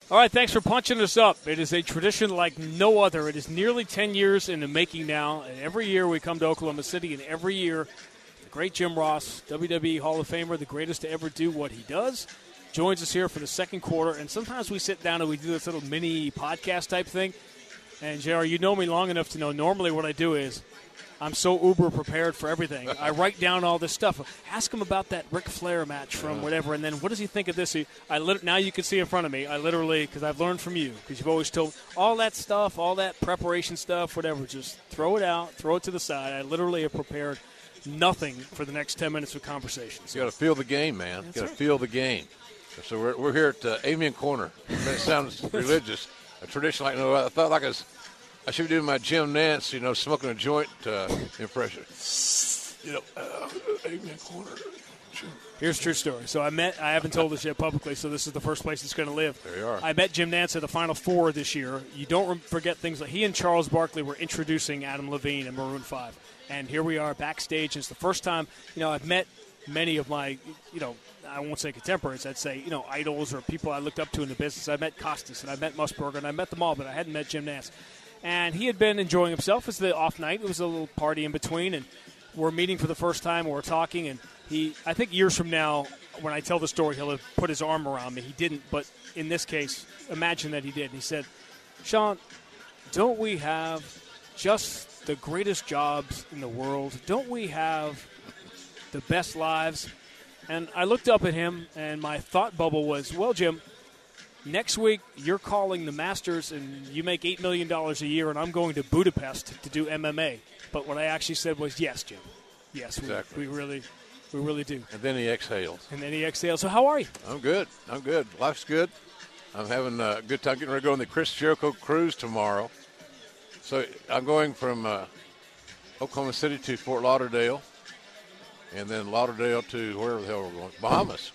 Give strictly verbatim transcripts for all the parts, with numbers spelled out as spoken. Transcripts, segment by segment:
All right, thanks for punching us up. It is a tradition like no other. It is nearly ten years in the making now, and every year we come to Oklahoma City, and every year the great Jim Ross, W W E Hall of Famer, the greatest to ever do what he does, joins us here for the second quarter, and sometimes we sit down and we do this little mini podcast type thing. And, J R, you know me long enough to know normally what I do is I'm so uber prepared for everything. I write down all this stuff. Ask him about that Ric Flair match from whatever, and then what does he think of this? I lit- Now you can see in front of me. I literally, because I've learned from you, because you've always told all that stuff, all that preparation stuff, whatever, just throw it out, throw it to the side. I literally have prepared nothing for the next ten minutes of conversation. So. You got to feel the game, man. You got to right. feel the game. So we're we're here at uh, Amen Corner. It sounds religious, a tradition like no other. I felt like I was. I should be doing my Jim Nance, you know, smoking a joint uh, impression. You know, uh, Amen Corner. Here's a true story. So I met, I haven't told this yet publicly, so this is the first place it's going to live. There you are. I met Jim Nance at the Final Four this year. You don't re- forget things like he and Charles Barkley were introducing Adam Levine and Maroon five. And here we are backstage. It's the first time, you know, I've met many of my, you know, I won't say contemporaries, I'd say, you know, idols or people I looked up to in the business. I met Costas and I met Musburger and I met them all, but I hadn't met Jim Nance. And he had been enjoying himself. It was the off night. It was a little party in between, and we're meeting for the first time. We're talking, and he, I think years from now, when I tell the story, he'll have put his arm around me. He didn't, but in this case, imagine that he did. And he said, Sean, don't we have just the greatest jobs in the world? Don't we have the best lives? And I looked up at him, and my thought bubble was, well, Jim, next week, you're calling the Masters, and you make eight million dollars a year, and I'm going to Budapest to do M M A. But what I actually said was, yes, Jim. Yes, exactly. we, we really we really do. And then he exhales. And then he exhales. So how are you? I'm good. I'm good. Life's good. I'm having a good time getting ready to go on the Chris Jericho cruise tomorrow. So I'm going from uh, Oklahoma City to Fort Lauderdale, and then Lauderdale to wherever the hell we're going, Bahamas.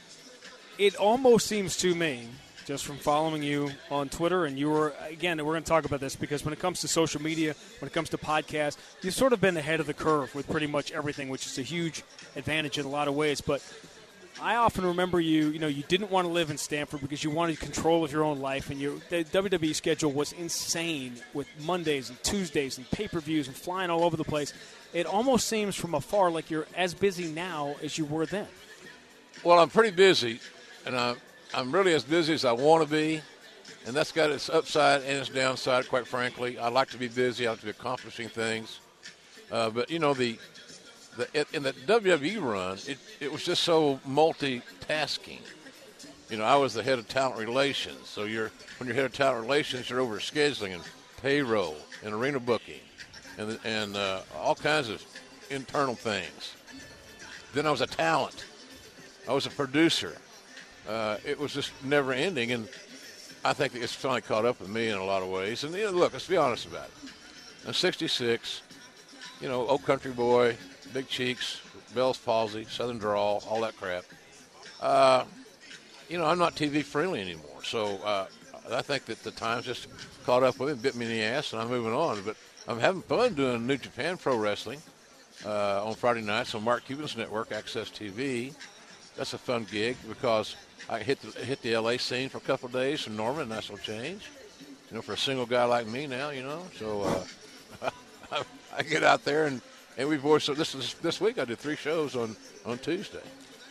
It almost seems to me, just from following you on Twitter, and you were, again, we're going to talk about this because when it comes to social media, when it comes to podcasts, you've sort of been ahead of the curve with pretty much everything, which is a huge advantage in a lot of ways. But I often remember you, you know, you didn't want to live in Stanford because you wanted control of your own life, and your, the W W E schedule was insane with Mondays and Tuesdays and pay-per-views and flying all over the place. It almost seems from afar like you're as busy now as you were then. Well, I'm pretty busy, and I'm I'm really as busy as I want to be, and that's got its upside and its downside, quite frankly. I like to be busy. I like to be accomplishing things. Uh, but, you know, the, the in the W W E run, it, it was just so multitasking. You know, I was the head of talent relations. So you're when you're head of talent relations, you're over scheduling and payroll and arena booking and, and uh, all kinds of internal things. Then I was a talent. I was a producer. Uh, it was just never ending, and I think it's finally caught up with me in a lot of ways. And, you know, look, let's be honest about it. I'm sixty-six, you know, old country boy, big cheeks, Bell's palsy, southern drawl, all that crap. Uh, you know, I'm not T V friendly anymore. So uh, I think that the time's just caught up with me, bit me in the ass, and I'm moving on. But I'm having fun doing New Japan Pro Wrestling uh, on Friday nights on Mark Cuban's network, Access T V. That's a fun gig because I hit the, hit the L A scene for a couple of days from Norman, and that's will change. You know, for a single guy like me now, you know. So uh, I, I get out there, and, and we voice. So this is, this week I did three shows on, on Tuesday.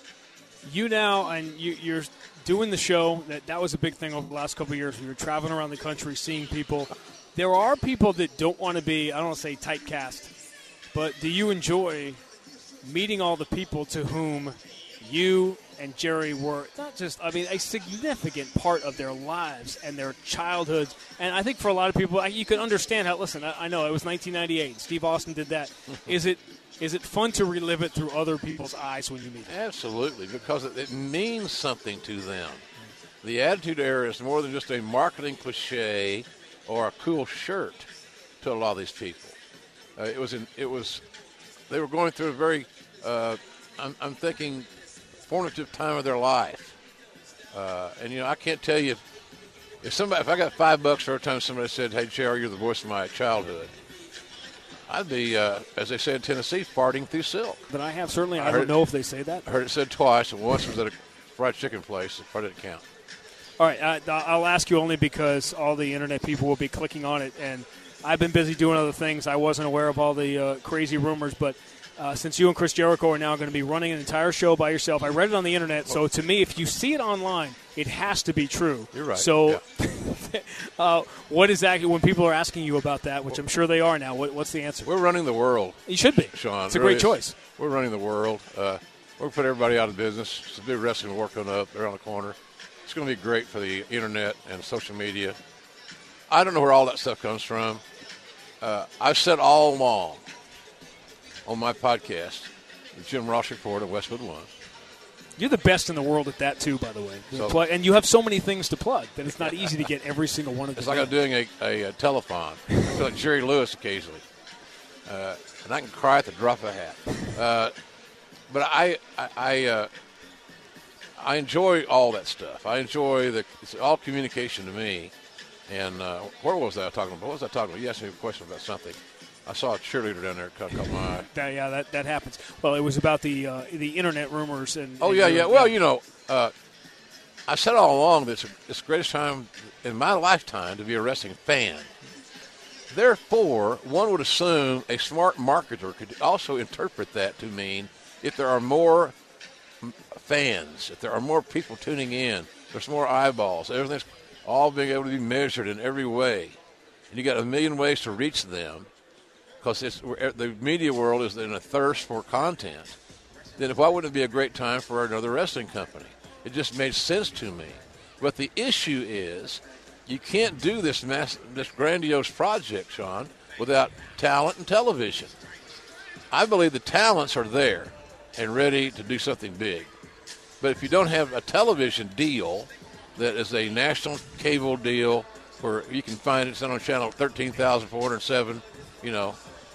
You now, and you, you're doing the show. That, that was a big thing over the last couple of years. You're traveling around the country, seeing people. There are people that don't want to be, I don't want to say typecast, but do you enjoy meeting all the people to whom you and Jerry were not just, I mean, a significant part of their lives and their childhoods. And I think for a lot of people, you can understand how, listen, I, I know it was nineteen ninety-eight. Steve Austin did that. Is it is it fun to relive it through other people's eyes when you meet them? Absolutely, because it, it means something to them. The Attitude Era is more than just a marketing cliche or a cool shirt to a lot of these people. Uh, it was, in, it was, they were going through a very, uh, I'm, I'm thinking, formative time of their life. Uh, and, you know, I can't tell you, if somebody, if I got five bucks for every time somebody said, hey, J R, you're the voice of my childhood, I'd be, uh, as they say in Tennessee, farting through silk. But I have certainly, I, I don't it, know if they say that. I heard it said twice, and once was at a fried chicken place, so it probably didn't count. All right, uh, I'll ask you only because all the internet people will be clicking on it, and I've been busy doing other things. I wasn't aware of all the uh, crazy rumors, but uh, since you and Chris Jericho are now going to be running an entire show by yourself, I read it on the internet. So to me, if you see it online, it has to be true. You're right. So, yeah. uh, what exactly when people are asking you about that, which I'm sure they are now? What, what's the answer? We're running the world. You should be, Sean. It's a really great choice. We're running the world. Uh, we're going to put everybody out of business. It's a big wrestling war coming up. They're on the corner. It's going to be great for the internet and social media. I don't know where all that stuff comes from. Uh, I've said all along on my podcast, the Jim Ross Report of Westwood One. You're the best in the world at that, too, by the way. So, and you have so many things to plug that it's not easy to get every single one of them. It's like I'm doing a, a, a telethon. I feel like Jerry Lewis occasionally. Uh, and I can cry at the drop of a hat. Uh, but I, I, I uh, I enjoy all that stuff. I enjoy the it's all communication to me. And uh, where was that talking about? What was I talking about? You asked me a question about something. I saw a cheerleader down there caught, caught my eye. That, yeah, that, that happens. Well, it was about the uh, the internet rumors and. Oh and yeah, your, yeah. Well, you know, uh, I said all along that it's, it's the greatest time in my lifetime to be a wrestling fan. Therefore, one would assume a smart marketer could also interpret that to mean if there are more fans, if there are more people tuning in, there's more eyeballs, everything's all being able to be measured in every way, and you got a million ways to reach them because it's the media world is in a thirst for content. Then why wouldn't it be a great time for another wrestling company? It just made sense to me. But the issue is you can't do this mass, this grandiose project, Sean, without talent and television. I believe the talents are there and ready to do something big. But if you don't have a television deal that is a national cable deal where you can find it on channel thirteen thousand four hundred seven, you know,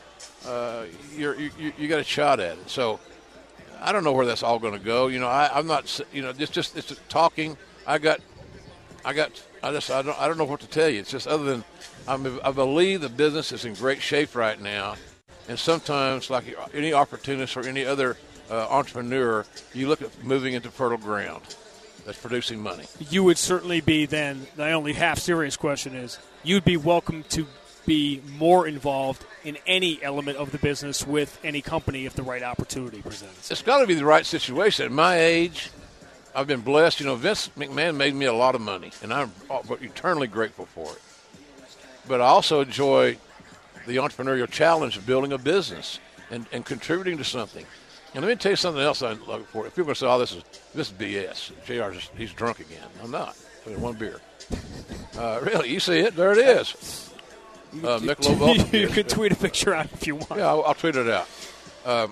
uh, you're, you you got a shot at it. So I don't know where that's all going to go. You know, I, I'm not, you know, it's just it's talking. I got, I got, I just, I don't, I don't know what to tell you. It's just other than I'm, I believe the business is in great shape right now. And sometimes, like any opportunist or any other uh, entrepreneur, you look at moving into fertile ground that's producing money. You would certainly be then, the only half-serious question is, you'd be welcome to be more involved in any element of the business with any company if the right opportunity presents. It's got to be the right situation. At my age, I've been blessed. You know, Vince McMahon made me a lot of money, and I'm eternally grateful for it. But I also enjoy the entrepreneurial challenge of building a business and, and contributing to something. And let me tell you something else I'm looking for. If people say, oh, this is this is B S. J R, just, he's drunk again. I'm not. I mean, one beer. Uh, really, you see it. There it is. Uh, Michelob You could tweet a picture out if you want. Yeah, I'll, I'll tweet it out. Um,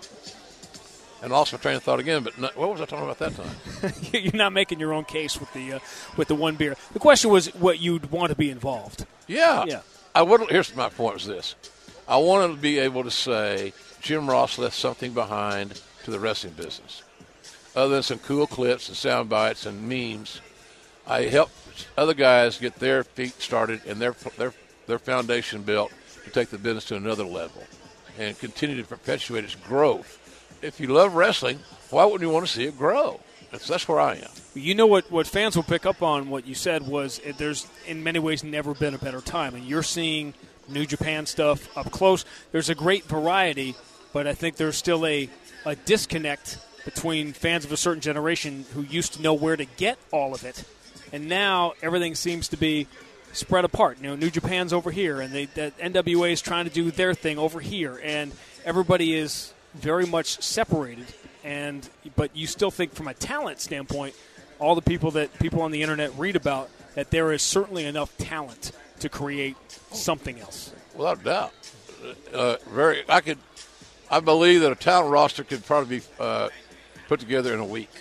and lost my train of thought again, but not, what was I talking about that time? You're not making your own case with the uh, with the one beer. The question was what you'd want to be involved. Yeah. Yeah. I would. Here's my point was this. I wanted to be able to say Jim Ross left something behind to the wrestling business. Other than some cool clips and sound bites and memes, I helped other guys get their feet started and their their their foundation built to take the business to another level and continue to perpetuate its growth. If you love wrestling, why wouldn't you want to see it grow? That's, that's where I am. You know what, what fans will pick up on what you said was it, there's in many ways never been a better time. And you're seeing New Japan stuff up close. There's a great variety, but I think there's still a, a disconnect between fans of a certain generation who used to know where to get all of it. And now everything seems to be spread apart. You know, New Japan's over here, and they, the N W A is trying to do their thing over here, and everybody is very much separated. And but you still think, from a talent standpoint, all the people that people on the internet read about, that there is certainly enough talent to create something else. Without a doubt, uh, very. I could. I believe that a talent roster could probably be uh, put together in a week.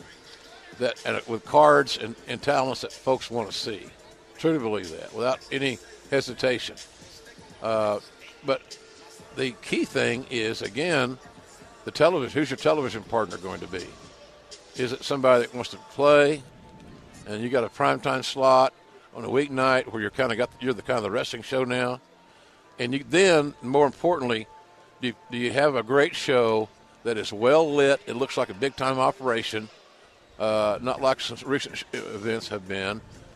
That and with cards and, and talents that folks want to see. Truly believe that without any hesitation. Uh, but the key thing is, again, the television. Who's your television partner going to be? Is it somebody that wants to play, and you got a primetime slot on a weeknight where you're kind of got you're the kind of the wrestling show now, and you, then more importantly, do you, do you have a great show that is well lit? It looks like a big time operation, uh, not like some recent events have been.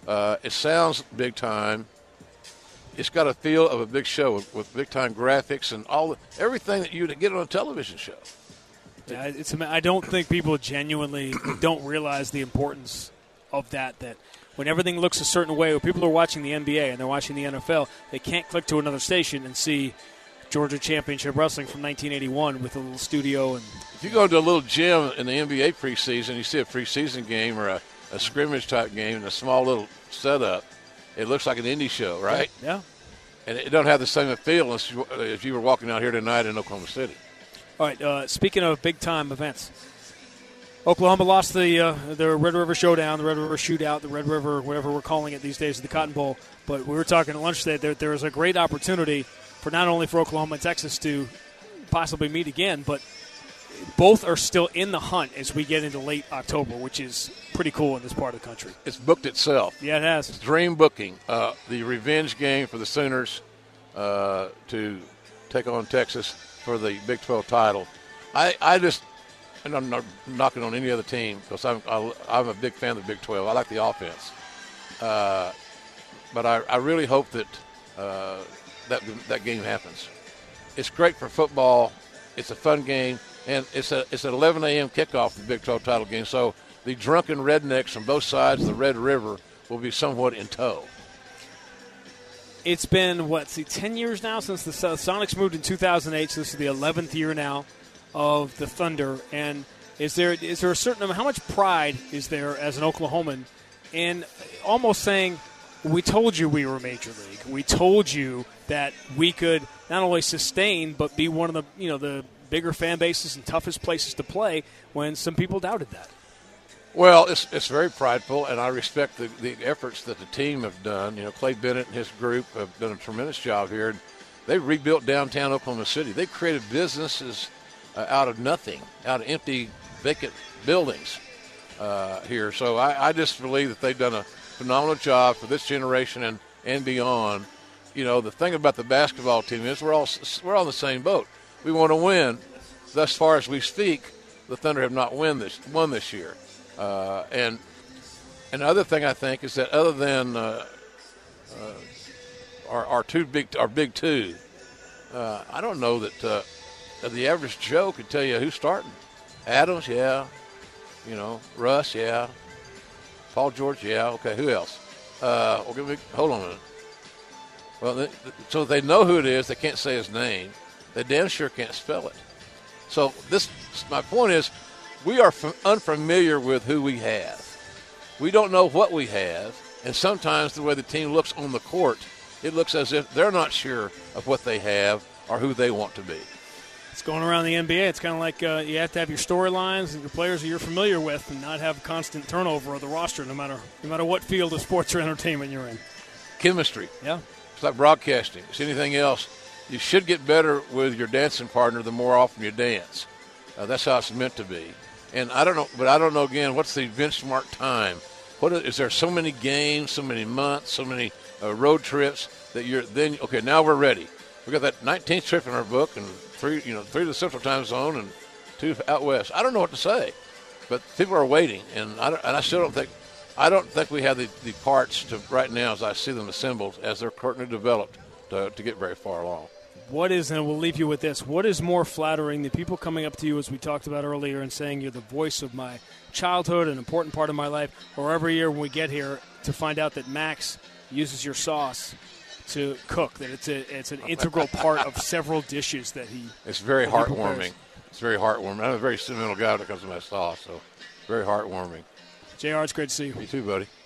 Uh, it sounds big time. It's got a feel of a big show with, with big time graphics and all the, everything that you'd get on a television show. Yeah, it's. I don't think people genuinely don't realize the importance of that. That when everything looks a certain way, when people are watching the N B A and they're watching the N F L, they can't click to another station and see Georgia Championship Wrestling from nineteen eighty-one with a little studio. And if you go to a little gym in the N B A preseason, you see a preseason game or a, a scrimmage type game in a small little setup. It looks like an indie show, right? Yeah. And it don't have the same feel as you, if you were walking out here tonight in Oklahoma City. All right. Uh, speaking of big time events, Oklahoma lost the uh, the Red River Showdown, the Red River Shootout, the Red River, whatever we're calling it these days, the Cotton Bowl. But we were talking at lunch today. There, there is a great opportunity for not only for Oklahoma and Texas to possibly meet again, but both are still in the hunt as we get into late October, which is pretty cool in this part of the country. It's booked itself. Yeah, it has. It's dream booking. Uh, the revenge game for the Sooners uh, to take on Texas for the Big twelve title. I, I just, and I'm not knocking on any other team because I'm, I, I'm a big fan of the Big twelve. I like the offense. Uh, but I, I really hope that, uh, that that game happens. It's great for football. It's a fun game. And it's a it's an eleven a.m. kickoff for the Big twelve title game, so the drunken rednecks on both sides of the Red River will be somewhat in tow. It's been, what, see, ten years now since the Sonics moved in two thousand eight, so this is the eleventh year now of the Thunder. And is there is there a certain amount, how much pride is there as an Oklahoman in almost saying, we told you we were Major League. We told you that we could not only sustain but be one of the, you know, the bigger fan bases and toughest places to play when some people doubted that. Well, it's it's very prideful, and I respect the, the efforts that the team have done. You know, Clay Bennett and his group have done a tremendous job here. And they rebuilt downtown Oklahoma City. They created businesses uh, out of nothing, out of empty, vacant buildings uh, here. So I, I just believe that they've done a phenomenal job for this generation and, and beyond. You know, the thing about the basketball team is we're all we're all in the same boat. We want to win. Thus far as we speak, the Thunder have not win this, won this year. Uh, and another thing I think is that other than uh, uh, our, our two big, our big two, uh, I don't know that uh, the average Joe could tell you who's starting. Adams, yeah. You know, Russ, yeah. Paul George, yeah. Okay, who else? Uh, well, give me, hold on a minute. Well, they, so they know who it is. They can't say his name. They damn sure can't spell it. So this, my point is, we are f- unfamiliar with who we have. We don't know what we have, and sometimes the way the team looks on the court, it looks as if they're not sure of what they have or who they want to be. It's going around the N B A. It's kind of like uh, you have to have your storylines and your players that you're familiar with and not have constant turnover of the roster no matter no matter what field of sports or entertainment you're in. Chemistry. Yeah. It's like broadcasting. It's anything else. You should get better with your dancing partner the more often you dance. Uh, that's how it's meant to be. And I don't know, but I don't know, again, what's the benchmark time? What is, is there so many games, so many months, so many uh, road trips that you're then, okay, now we're ready. We got that nineteenth trip in our book and three, you know, three to the Central Time Zone and two out west. I don't know what to say, but people are waiting, and I, don't, and I still don't think, I don't think we have the, the parts to right now, as I see them assembled, as they're currently developed, to, to get very far along. What is, and we'll leave you with this, what is more flattering than people coming up to you, as we talked about earlier, and saying you're the voice of my childhood, an important part of my life, or every year when we get here to find out that Max uses your sauce to cook, that it's a it's an integral part of several dishes that he It's very that he heartwarming. prepares. It's very heartwarming. I'm a very sentimental guy when it comes to my sauce, so very heartwarming. J R, it's great to see you. You too, buddy.